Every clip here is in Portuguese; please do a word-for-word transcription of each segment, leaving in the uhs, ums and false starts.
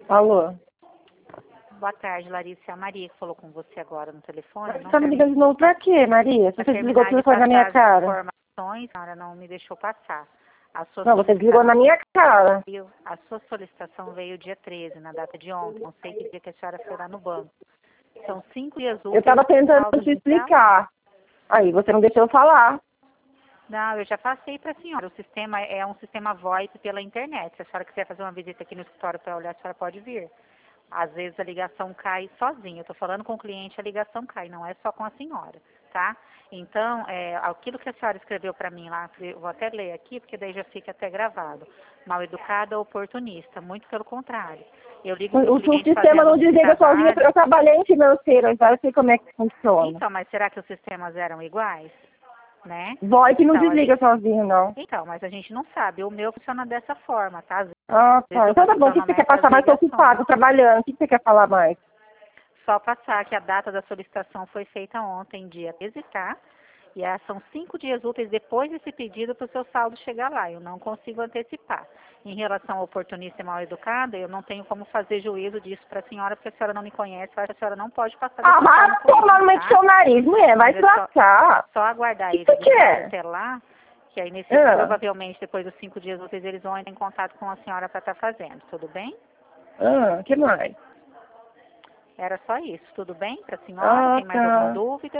Alô? Boa tarde, Larissa. É a Maria que falou com você agora no telefone. Mas você Não tá me termi- ligando de novo pra quê, Maria? Se Pra você desligou o terminar de telefone na minha passar as cara. informações, a senhora não me deixou passar. A sua Não, você desligou solicitação na minha cara. veio, a sua solicitação veio dia treze, na data de ontem. Não sei que dia que a senhora foi lá no banco. São cinco dias Eu úteis tava para tentando saldo te inicial. explicar. Aí, você não deixou eu falar. Não, eu já passei para a senhora. O sistema é um sistema VoIP pela internet. Se a senhora quiser fazer uma visita aqui no escritório para olhar, a senhora pode vir. Às vezes a ligação cai sozinha. Eu estou falando com o cliente, a ligação cai, não é só com a senhora, tá? Então, é, aquilo que a senhora escreveu para mim lá, eu vou até ler aqui, porque daí já fica até gravado. Mal educada, oportunista, muito pelo contrário. Eu ligo O, para o o, o cliente sistema fazendo não um desliga sozinho. trabalho. Eu trabalhei em financeiro, então eu sei como é que funciona. Então, mas será que os sistemas eram iguais? Né? VoIP não Então, a desliga gente, sozinho, não. então, mas a gente não sabe. O meu funciona dessa forma, tá? Às Ah, vezes tá. eu Então tá bom. O que você quer cronometro as passar mais? Tô ligações. ocupado, trabalhando. O que você quer falar mais? Só passar que a data da solicitação foi feita ontem, dia treze, tá? E ah, são cinco dias úteis depois desse pedido para o seu saldo chegar lá. Eu não consigo antecipar. Em relação ao oportunista e mal educada, eu não tenho como fazer juízo disso para a senhora, porque a senhora não me conhece, eu acho que a senhora não pode passar Ah, dessa vai forma por tomar mim, no meio do seu tá? nariz, mulher. Vai Mas se é só, lascar. só aguardar O que eles você estarem quer? até lá, que aí nesse, Ah, provavelmente depois dos cinco dias úteis eles vão entrar em contato com a senhora para estar fazendo, tudo bem? ah, que mais? Era só isso, tudo bem para a senhora? Ah, Tem mais alguma tá. dúvida?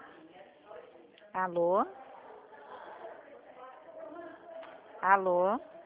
Alô? Alô?